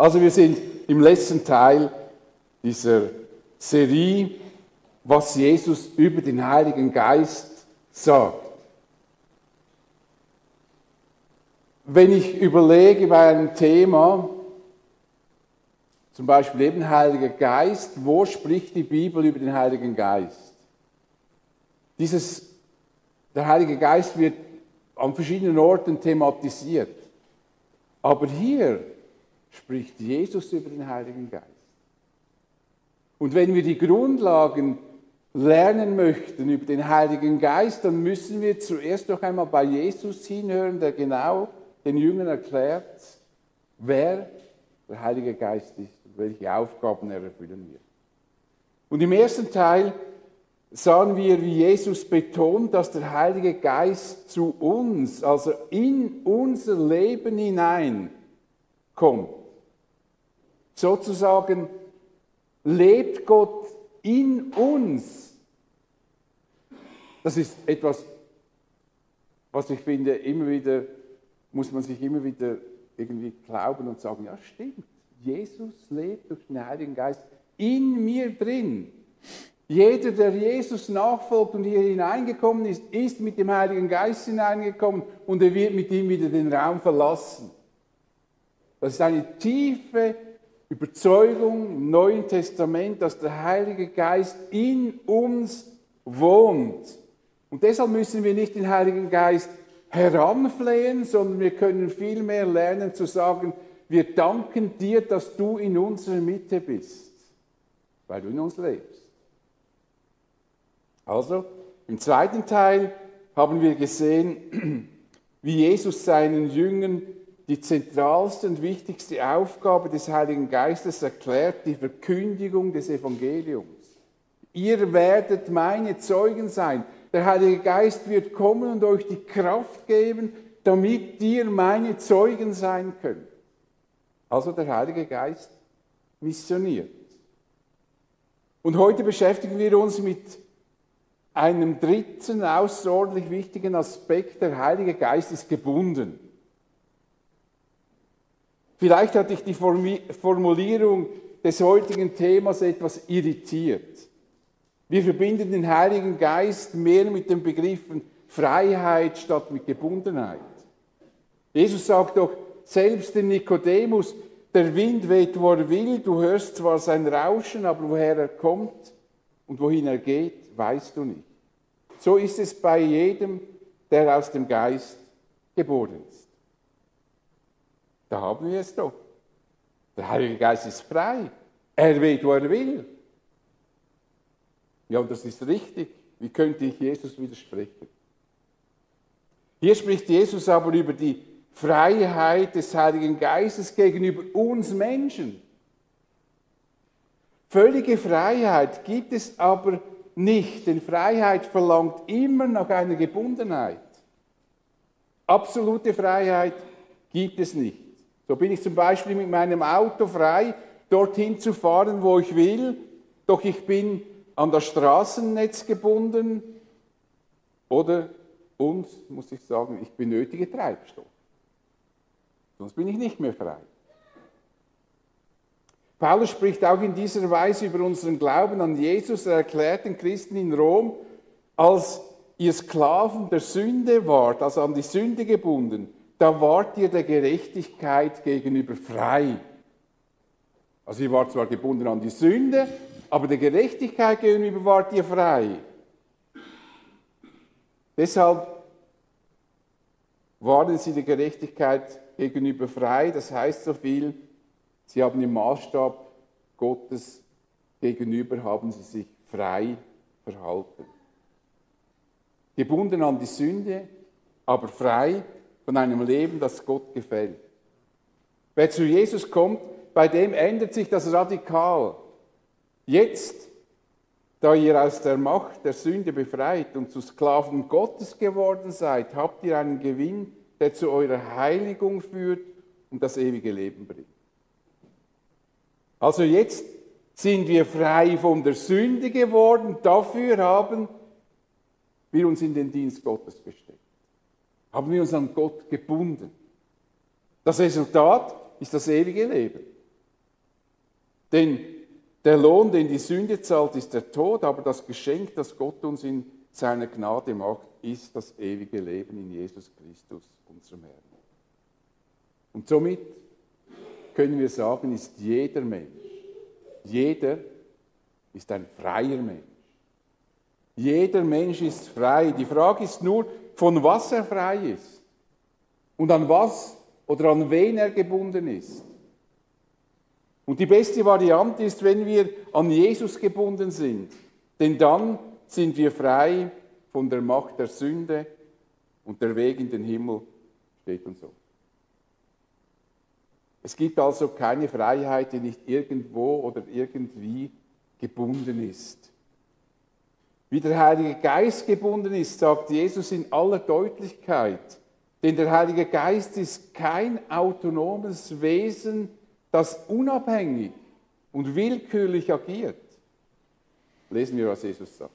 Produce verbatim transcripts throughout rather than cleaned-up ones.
Also wir sind im letzten Teil dieser Serie, was Jesus über den Heiligen Geist sagt. Wenn ich überlege bei einem Thema, zum Beispiel eben Heiliger Geist, wo spricht die Bibel über den Heiligen Geist? Dieses, der Heilige Geist wird an verschiedenen Orten thematisiert. Aber hier spricht Jesus über den Heiligen Geist. Und wenn wir die Grundlagen lernen möchten über den Heiligen Geist, dann müssen wir zuerst noch einmal bei Jesus hinhören, der genau den Jüngern erklärt, wer der Heilige Geist ist und welche Aufgaben er erfüllen wird. Und im ersten Teil sahen wir, wie Jesus betont, dass der Heilige Geist zu uns, also in unser Leben hinein kommt. Sozusagen lebt Gott in uns. Das ist etwas, was ich finde, immer wieder, muss man sich immer wieder irgendwie glauben und sagen, ja stimmt, Jesus lebt durch den Heiligen Geist in mir drin. Jeder, der Jesus nachfolgt und hier hineingekommen ist, ist mit dem Heiligen Geist hineingekommen und er wird mit ihm wieder den Raum verlassen. Das ist eine tiefe Überzeugung im Neuen Testament, dass der Heilige Geist in uns wohnt. Und deshalb müssen wir nicht den Heiligen Geist heranflehen, sondern wir können vielmehr lernen zu sagen, wir danken dir, dass du in unserer Mitte bist, weil du in uns lebst. Also, im zweiten Teil haben wir gesehen, wie Jesus seinen Jüngern die zentralste und wichtigste Aufgabe des Heiligen Geistes erklärt, die Verkündigung des Evangeliums. Ihr werdet meine Zeugen sein. Der Heilige Geist wird kommen und euch die Kraft geben, damit ihr meine Zeugen sein könnt. Also der Heilige Geist missioniert. Und heute beschäftigen wir uns mit einem dritten außerordentlich wichtigen Aspekt. Der Heilige Geist ist gebunden. Vielleicht hat dich die Formulierung des heutigen Themas etwas irritiert. Wir verbinden den Heiligen Geist mehr mit den Begriffen Freiheit statt mit Gebundenheit. Jesus sagt doch selbst dem Nikodemus, der Wind weht, wo er will, du hörst zwar sein Rauschen, aber woher er kommt und wohin er geht, weißt du nicht. So ist es bei jedem, der aus dem Geist geboren ist. Da haben wir es doch. Der Heilige Geist ist frei. Er weht, wo er will. Ja, und das ist richtig. Wie könnte ich Jesus widersprechen? Hier spricht Jesus aber über die Freiheit des Heiligen Geistes gegenüber uns Menschen. Völlige Freiheit gibt es aber nicht, denn Freiheit verlangt immer nach einer Gebundenheit. Absolute Freiheit gibt es nicht. So bin ich zum Beispiel mit meinem Auto frei, dorthin zu fahren, wo ich will, doch ich bin an das Straßennetz gebunden oder, und, muss ich sagen, ich benötige Treibstoff. Sonst bin ich nicht mehr frei. Paulus spricht auch in dieser Weise über unseren Glauben an Jesus. Er erklärt den Christen in Rom, als ihr Sklaven der Sünde wart, also an die Sünde gebunden, da wart ihr der Gerechtigkeit gegenüber frei. Also ihr wart zwar gebunden an die Sünde, aber der Gerechtigkeit gegenüber wart ihr frei. Deshalb waren sie der Gerechtigkeit gegenüber frei. Das heißt so viel, sie haben im Maßstab Gottes gegenüber, haben sie sich frei verhalten. Gebunden an die Sünde, aber frei von einem Leben, das Gott gefällt. Wer zu Jesus kommt, bei dem ändert sich das radikal. Jetzt, da ihr aus der Macht der Sünde befreit und zu Sklaven Gottes geworden seid, habt ihr einen Gewinn, der zu eurer Heiligung führt und das ewige Leben bringt. Also jetzt sind wir frei von der Sünde geworden, dafür haben wir uns in den Dienst Gottes gestellt. Haben wir uns an Gott gebunden. Das Resultat ist das ewige Leben. Denn der Lohn, den die Sünde zahlt, ist der Tod, aber das Geschenk, das Gott uns in seiner Gnade macht, ist das ewige Leben in Jesus Christus, unserem Herrn. Und somit können wir sagen, ist jeder Mensch, jeder ist ein freier Mensch. Jeder Mensch ist frei. Die Frage ist nur, von was er frei ist und an was oder an wen er gebunden ist. Und die beste Variante ist, wenn wir an Jesus gebunden sind, denn dann sind wir frei von der Macht der Sünde und der Weg in den Himmel steht uns so. Es gibt also keine Freiheit, die nicht irgendwo oder irgendwie gebunden ist. Wie der Heilige Geist gebunden ist, sagt Jesus in aller Deutlichkeit. Denn der Heilige Geist ist kein autonomes Wesen, das unabhängig und willkürlich agiert. Lesen wir, was Jesus sagt.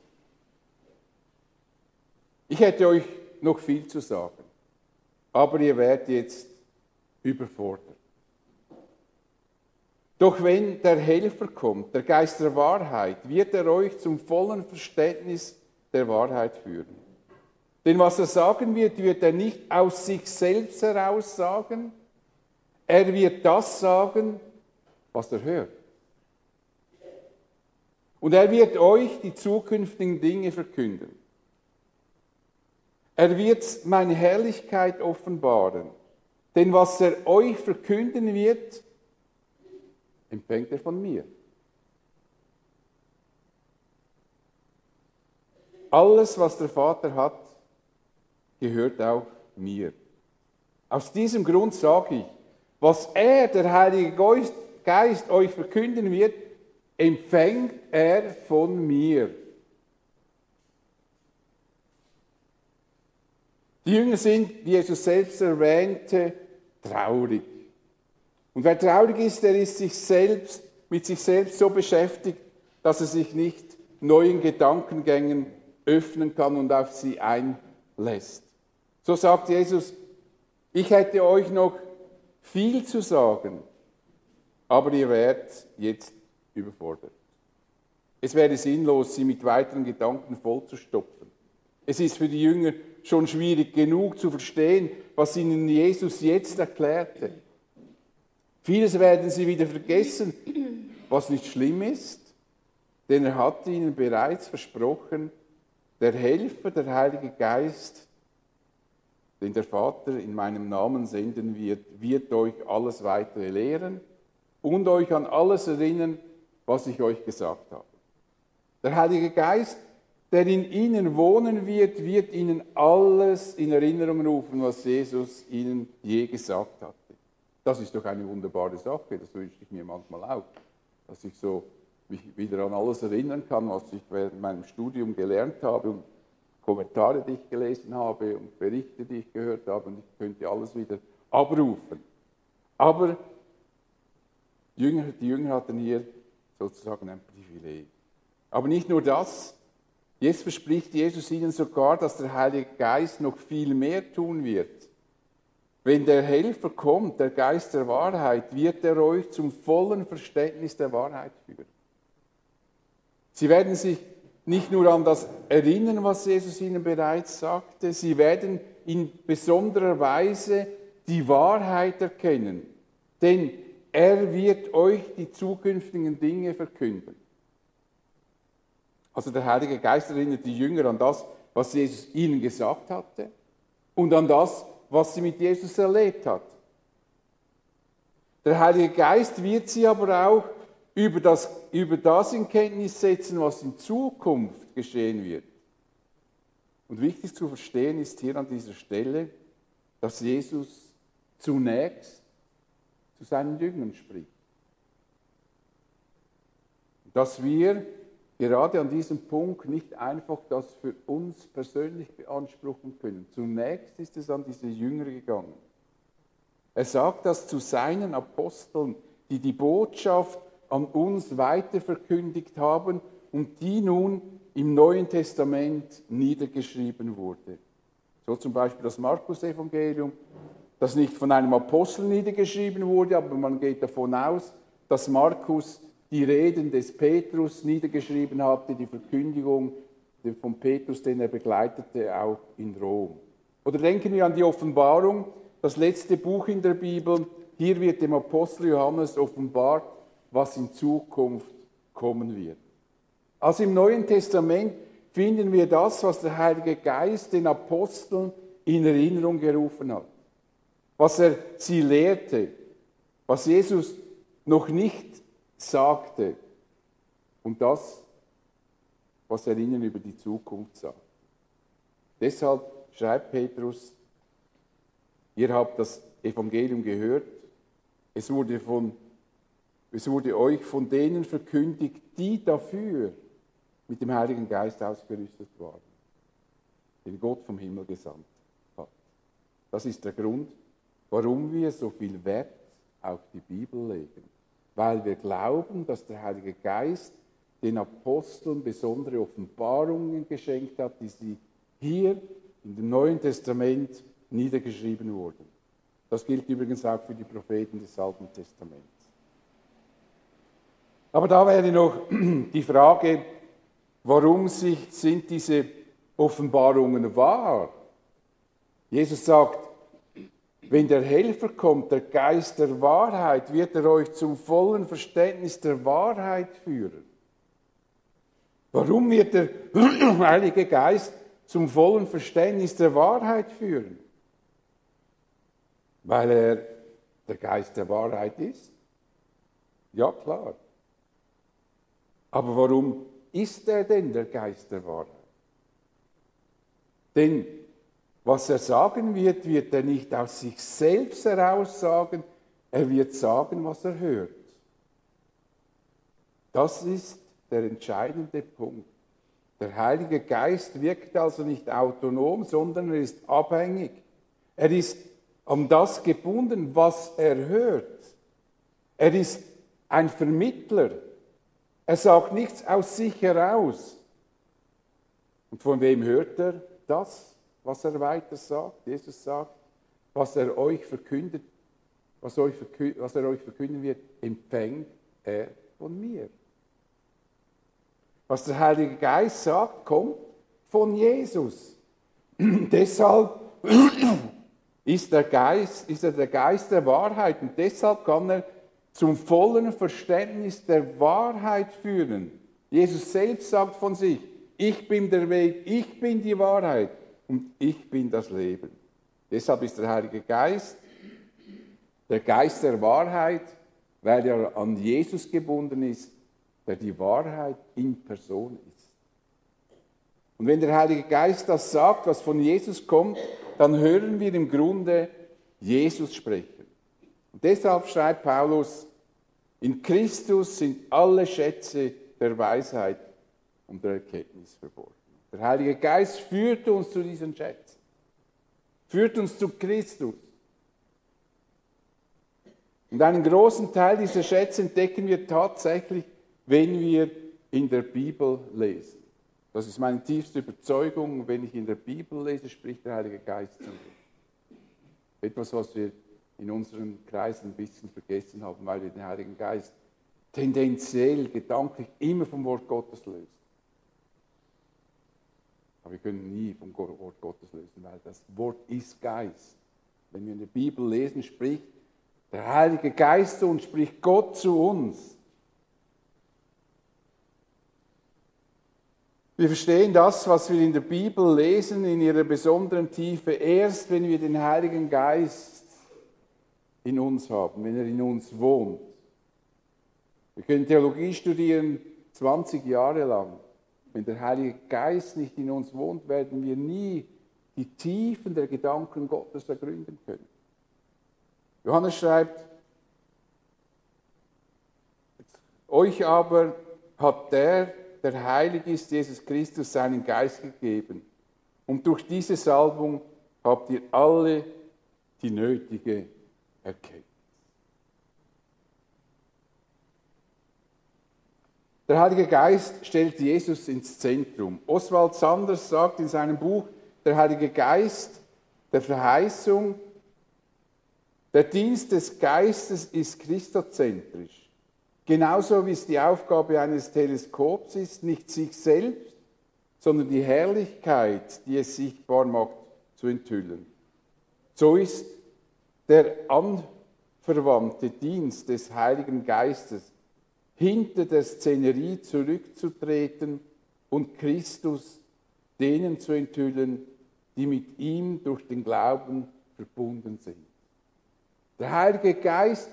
Ich hätte euch noch viel zu sagen, aber ihr werdet jetzt überfordert. Doch wenn der Helfer kommt, der Geist der Wahrheit, wird er euch zum vollen Verständnis der Wahrheit führen. Denn was er sagen wird, wird er nicht aus sich selbst heraus sagen, er wird das sagen, was er hört. Und er wird euch die zukünftigen Dinge verkünden. Er wird meine Herrlichkeit offenbaren, denn was er euch verkünden wird, empfängt er von mir. Alles, was der Vater hat, gehört auch mir. Aus diesem Grund sage ich, was er, der Heilige Geist, Geist, euch verkünden wird, empfängt er von mir. Die Jünger sind, wie Jesus selbst erwähnte, traurig. Und wer traurig ist, der ist sich selbst, mit sich selbst so beschäftigt, dass er sich nicht neuen Gedankengängen öffnen kann und auf sie einlässt. So sagt Jesus, ich hätte euch noch viel zu sagen, aber ihr werdet jetzt überfordert. Es wäre sinnlos, sie mit weiteren Gedanken vollzustopfen. Es ist für die Jünger schon schwierig genug zu verstehen, was ihnen Jesus jetzt erklärte. Vieles werden sie wieder vergessen, was nicht schlimm ist, denn er hat ihnen bereits versprochen, der Helfer, der Heilige Geist, den der Vater in meinem Namen senden wird, wird euch alles weitere lehren und euch an alles erinnern, was ich euch gesagt habe. Der Heilige Geist, der in ihnen wohnen wird, wird ihnen alles in Erinnerung rufen, was Jesus ihnen je gesagt hatte. Das ist doch eine wunderbare Sache, das wünsche ich mir manchmal auch, dass ich so mich wieder an alles erinnern kann, was ich während meinem Studium gelernt habe und Kommentare, die ich gelesen habe und Berichte, die ich gehört habe, und ich könnte alles wieder abrufen. Aber die Jünger, die Jünger hatten hier sozusagen ein Privileg. Aber nicht nur das, jetzt verspricht Jesus ihnen sogar, dass der Heilige Geist noch viel mehr tun wird. Wenn der Helfer kommt, der Geist der Wahrheit, wird er euch zum vollen Verständnis der Wahrheit führen. Sie werden sich nicht nur an das erinnern, was Jesus ihnen bereits sagte, sie werden in besonderer Weise die Wahrheit erkennen, denn er wird euch die zukünftigen Dinge verkünden. Also der Heilige Geist erinnert die Jünger an das, was Jesus ihnen gesagt hatte und an das, was sie mit Jesus erlebt hat. Der Heilige Geist wird sie aber auch über das, über das in Kenntnis setzen, was in Zukunft geschehen wird. Und wichtig zu verstehen ist hier an dieser Stelle, dass Jesus zunächst zu seinen Jüngern spricht. Dass wir gerade an diesem Punkt nicht einfach das für uns persönlich beanspruchen können. Zunächst ist es an diese Jünger gegangen. Er sagt das zu seinen Aposteln, die die Botschaft an uns weiter verkündigt haben und die nun im Neuen Testament niedergeschrieben wurde. So zum Beispiel das Markus-Evangelium, das nicht von einem Apostel niedergeschrieben wurde, aber man geht davon aus, dass Markus die Reden des Petrus niedergeschrieben hatte, die Verkündigung von Petrus, den er begleitete, auch in Rom. Oder denken wir an die Offenbarung, das letzte Buch in der Bibel. Hier wird dem Apostel Johannes offenbart, was in Zukunft kommen wird. Also im Neuen Testament finden wir das, was der Heilige Geist den Aposteln in Erinnerung gerufen hat. Was er sie lehrte, was Jesus noch nicht sagte und das, was er ihnen über die Zukunft sagt. Deshalb schreibt Petrus, ihr habt das Evangelium gehört, es wurde, von, es wurde euch von denen verkündigt, die dafür mit dem Heiligen Geist ausgerüstet waren, den Gott vom Himmel gesandt hat. Das ist der Grund, warum wir so viel Wert auf die Bibel legen. Weil wir glauben, dass der Heilige Geist den Aposteln besondere Offenbarungen geschenkt hat, die sie hier in dem Neuen Testament niedergeschrieben wurden. Das gilt übrigens auch für die Propheten des Alten Testaments. Aber da wäre noch die Frage, warum sich, sind diese Offenbarungen wahr? Jesus sagt, wenn der Helfer kommt, der Geist der Wahrheit, wird er euch zum vollen Verständnis der Wahrheit führen. Warum wird der Heilige Geist zum vollen Verständnis der Wahrheit führen? Weil er der Geist der Wahrheit ist? Ja, klar. Aber warum ist er denn der Geist der Wahrheit? Denn was er sagen wird, wird er nicht aus sich selbst heraus sagen, er wird sagen, was er hört. Das ist der entscheidende Punkt. Der Heilige Geist wirkt also nicht autonom, sondern er ist abhängig. Er ist an das gebunden, was er hört. Er ist ein Vermittler. Er sagt nichts aus sich heraus. Und von wem hört er das, was er weiter sagt? Jesus sagt, was er euch verkündet, was, euch verkündet, was er euch verkünden wird, empfängt er von mir. Was der Heilige Geist sagt, kommt von Jesus. Deshalb ist, der Geist, ist er der Geist der Wahrheit und deshalb kann er zum vollen Verständnis der Wahrheit führen. Jesus selbst sagt von sich, ich bin der Weg, ich bin die Wahrheit und ich bin das Leben. Deshalb ist der Heilige Geist der Geist der Wahrheit, weil er an Jesus gebunden ist, der die Wahrheit in Person ist. Und wenn der Heilige Geist das sagt, was von Jesus kommt, dann hören wir im Grunde Jesus sprechen. Und deshalb schreibt Paulus, in Christus sind alle Schätze der Weisheit und der Erkenntnis verborgen. Der Heilige Geist führt uns zu diesen Schätzen, führt uns zu Christus. Und einen großen Teil dieser Schätze entdecken wir tatsächlich, wenn wir in der Bibel lesen. Das ist meine tiefste Überzeugung. Wenn ich in der Bibel lese, spricht der Heilige Geist zu mir. Etwas, was wir in unseren Kreisen ein bisschen vergessen haben, weil wir den Heiligen Geist tendenziell, gedanklich immer vom Wort Gottes lösen. Aber wir können nie vom Wort Gottes lösen, weil das Wort ist Geist. Wenn wir in der Bibel lesen, spricht der Heilige Geist zu uns, spricht Gott zu uns. Wir verstehen das, was wir in der Bibel lesen, in ihrer besonderen Tiefe, erst wenn wir den Heiligen Geist in uns haben, wenn er in uns wohnt. Wir können Theologie studieren zwanzig Jahre lang. Wenn der Heilige Geist nicht in uns wohnt, werden wir nie die Tiefen der Gedanken Gottes ergründen können. Johannes schreibt, euch aber hat der, der heilig ist, Jesus Christus, seinen Geist gegeben. Und durch diese Salbung habt ihr alle die nötige Erkenntnis. Der Heilige Geist stellt Jesus ins Zentrum. Oswald Sanders sagt in seinem Buch, der Heilige Geist der Verheißung, der Dienst des Geistes ist christozentrisch. Genauso wie es die Aufgabe eines Teleskops ist, nicht sich selbst, sondern die Herrlichkeit, die es sichtbar macht, zu enthüllen. So ist der anverwandte Dienst des Heiligen Geistes, hinter der Szenerie zurückzutreten und Christus denen zu enthüllen, die mit ihm durch den Glauben verbunden sind. Der Heilige Geist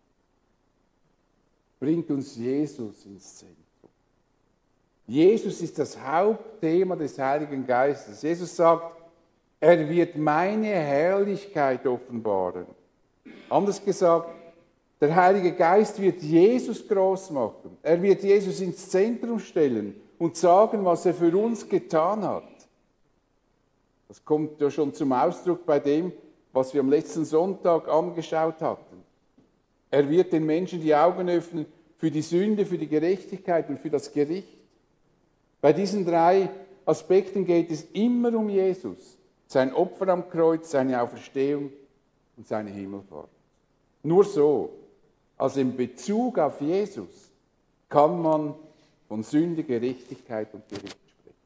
bringt uns Jesus ins Zentrum. Jesus ist das Hauptthema des Heiligen Geistes. Jesus sagt, er wird meine Herrlichkeit offenbaren. Anders gesagt, der Heilige Geist wird Jesus groß machen. Er wird Jesus ins Zentrum stellen und sagen, was er für uns getan hat. Das kommt ja schon zum Ausdruck bei dem, was wir am letzten Sonntag angeschaut hatten. Er wird den Menschen die Augen öffnen für die Sünde, für die Gerechtigkeit und für das Gericht. Bei diesen drei Aspekten geht es immer um Jesus, sein Opfer am Kreuz, seine Auferstehung und seine Himmelfahrt. Nur so, also in Bezug auf Jesus, kann man von Sünde, Gerechtigkeit und Gericht sprechen.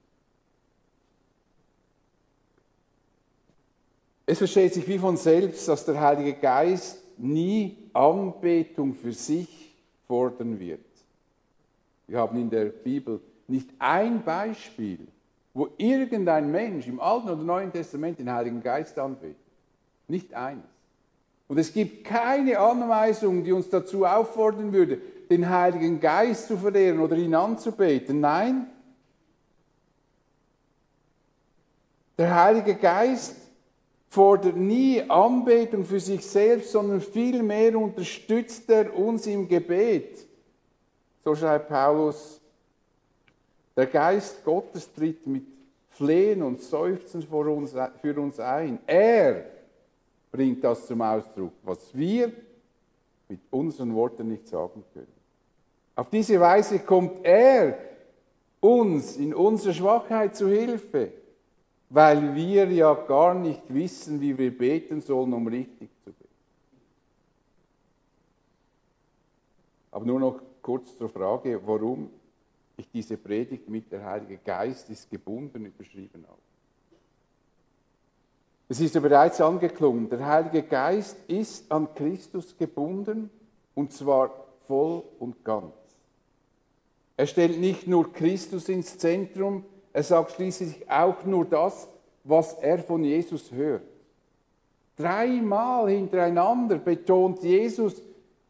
Es versteht sich wie von selbst, dass der Heilige Geist nie Anbetung für sich fordern wird. Wir haben in der Bibel nicht ein Beispiel, wo irgendein Mensch im Alten oder Neuen Testament den Heiligen Geist anbetet. Nicht eines. Und es gibt keine Anweisung, die uns dazu auffordern würde, den Heiligen Geist zu verehren oder ihn anzubeten. Nein. Der Heilige Geist fordert nie Anbetung für sich selbst, sondern vielmehr unterstützt er uns im Gebet. So schreibt Paulus, der Geist Gottes tritt mit Flehen und Seufzen für uns, für uns ein. Er bringt das zum Ausdruck, was wir mit unseren Worten nicht sagen können. Auf diese Weise kommt er uns in unserer Schwachheit zu Hilfe, weil wir ja gar nicht wissen, wie wir beten sollen, um richtig zu beten. Aber nur noch kurz zur Frage, warum ich diese Predigt mit der Heilige Geist ist gebunden überschrieben habe. Es ist ja bereits angeklungen, der Heilige Geist ist an Christus gebunden und zwar voll und ganz. Er stellt nicht nur Christus ins Zentrum, er sagt schließlich auch nur das, was er von Jesus hört. Dreimal hintereinander betont Jesus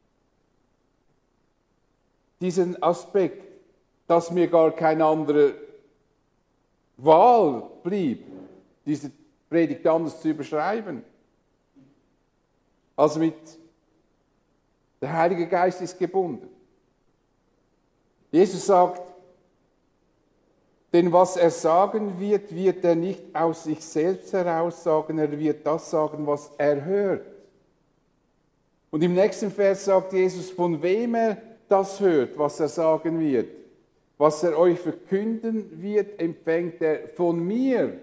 diesen Aspekt, dass mir gar keine andere Wahl blieb, diese Predigt anders zu überschreiben. Also mit der Heilige Geist ist gebunden. Jesus sagt, denn was er sagen wird, wird er nicht aus sich selbst heraus sagen, er wird das sagen, was er hört. Und im nächsten Vers sagt Jesus, von wem er das hört, was er sagen wird. Was er euch verkünden wird, empfängt er von mir.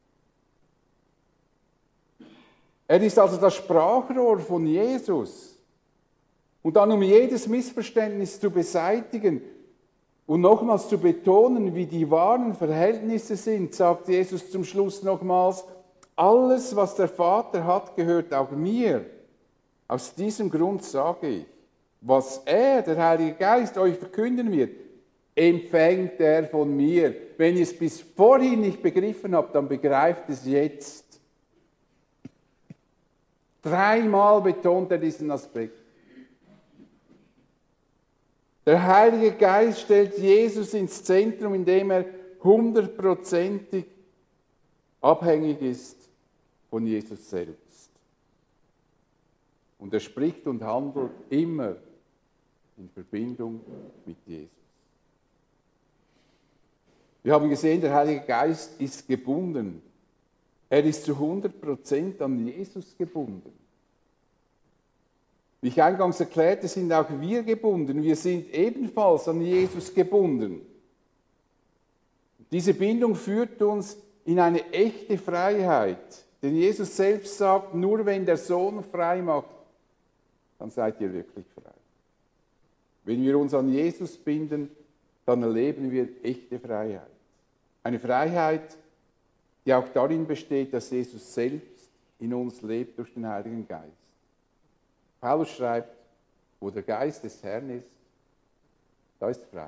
Er ist also das Sprachrohr von Jesus. Und dann, um jedes Missverständnis zu beseitigen und nochmals zu betonen, wie die wahren Verhältnisse sind, sagt Jesus zum Schluss nochmals, alles, was der Vater hat, gehört auch mir. Aus diesem Grund sage ich, was er, der Heilige Geist, euch verkünden wird, empfängt er von mir. Wenn ihr es bis vorhin nicht begriffen habt, dann begreift es jetzt. Dreimal betont er diesen Aspekt. Der Heilige Geist stellt Jesus ins Zentrum, indem er hundertprozentig abhängig ist von Jesus selbst. Und er spricht und handelt immer in Verbindung mit Jesus. Wir haben gesehen, der Heilige Geist ist gebunden. Er ist zu hundert Prozent an Jesus gebunden. Wie ich eingangs erklärte, sind auch wir gebunden. Wir sind ebenfalls an Jesus gebunden. Diese Bindung führt uns in eine echte Freiheit. Denn Jesus selbst sagt, nur wenn der Sohn frei macht, dann seid ihr wirklich frei. Wenn wir uns an Jesus binden, dann erleben wir echte Freiheit. Eine Freiheit, die auch darin besteht, dass Jesus selbst in uns lebt durch den Heiligen Geist. Paulus schreibt, wo der Geist des Herrn ist, da ist Freiheit.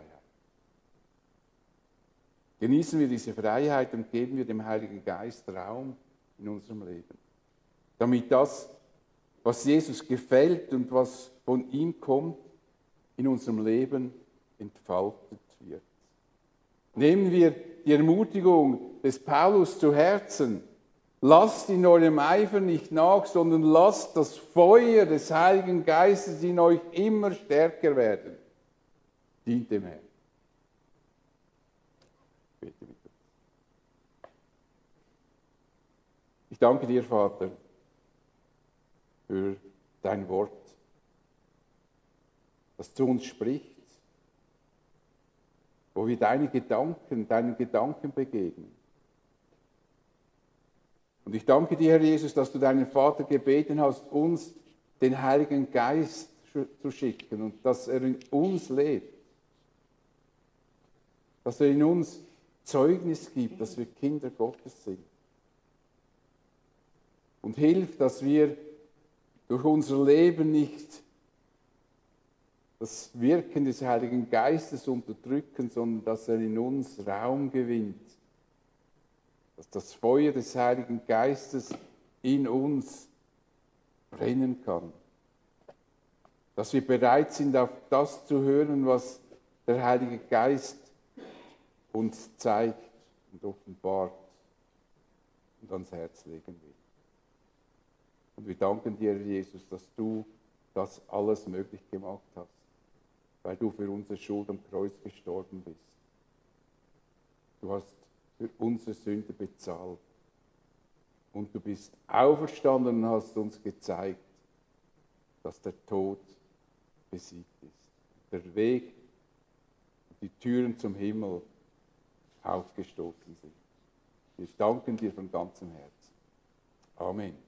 Genießen wir diese Freiheit und geben wir dem Heiligen Geist Raum in unserem Leben, damit das, was Jesus gefällt und was von ihm kommt, in unserem Leben entfaltet wird. Nehmen wir die Ermutigung des Paulus zu Herzen. Lasst in eurem Eifer nicht nach, sondern lasst das Feuer des Heiligen Geistes in euch immer stärker werden. Dient dem Herrn. Bitte mit uns. Ich danke dir, Vater, für dein Wort, das zu uns spricht, wo wir deine Gedanken, deinen Gedanken begegnen. Und ich danke dir, Herr Jesus, dass du deinen Vater gebeten hast, uns den Heiligen Geist zu schicken und dass er in uns lebt, dass er in uns Zeugnis gibt, dass wir Kinder Gottes sind. Und hilf, dass wir durch unser Leben nicht das Wirken des Heiligen Geistes unterdrücken, sondern dass er in uns Raum gewinnt. Dass das Feuer des Heiligen Geistes in uns brennen kann. Dass wir bereit sind, auf das zu hören, was der Heilige Geist uns zeigt und offenbart und ans Herz legen will. Und wir danken dir, Jesus, dass du das alles möglich gemacht hast, weil du für unsere Schuld am Kreuz gestorben bist. Du hast für unsere Sünde bezahlt. Und du bist auferstanden und hast uns gezeigt, dass der Tod besiegt ist. Der Weg und die Türen zum Himmel aufgestoßen sind. Wir danken dir von ganzem Herzen. Amen.